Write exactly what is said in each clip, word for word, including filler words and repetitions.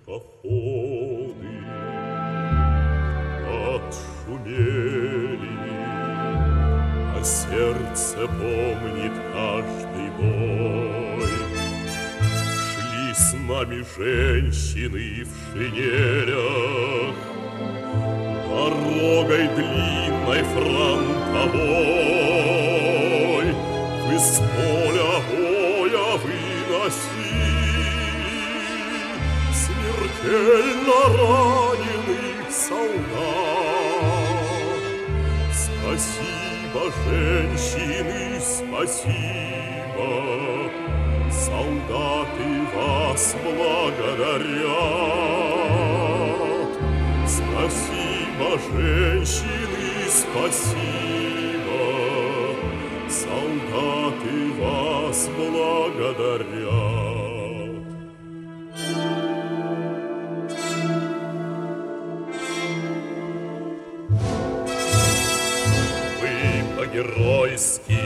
походы отшумели, а сердце помнит каждый бой. Шли с нами женщины в шинелях дорогой длинной фронтовой. Вы с поля боя выносили смертельно раненых солдат. Спасибо, женщины, спасибо, солдаты вас благодарят. Спасибо, женщины, спасибо, солдаты вас благодарят. Вы по-геройски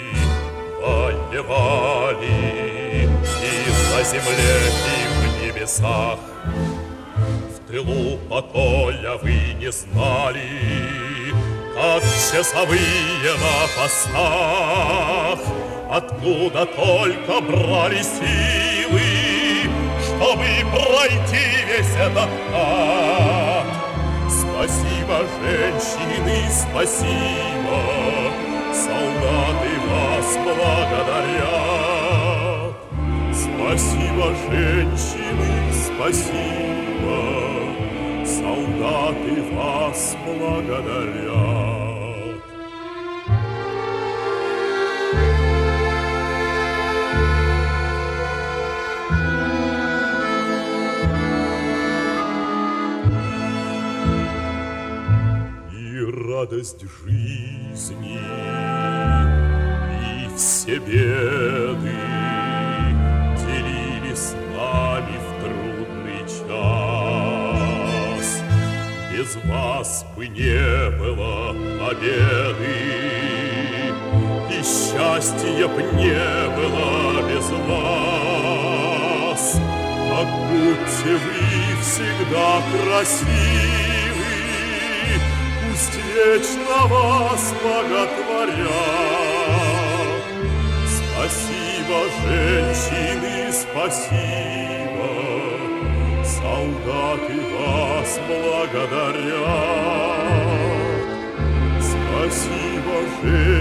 воевали и на земле, и в небесах. В тылу покоя вы не знали, как часовые на постах, откуда только брали силы, чтобы пройти весь этот ад. Спасибо, женщины, спасибо, солдаты вас благодарят. Спасибо, женщины, спасибо, солдаты вас благодарят. И радость жизни, и все беды делили с нами в трудный час. Без вас бы не было победы, и счастья б не было без вас. Так будьте вы всегда красивы, пусть вечно вас боготворят. Спасибо, женщины, спасибо, солдаты вас благодарят. Спасибо, женщины.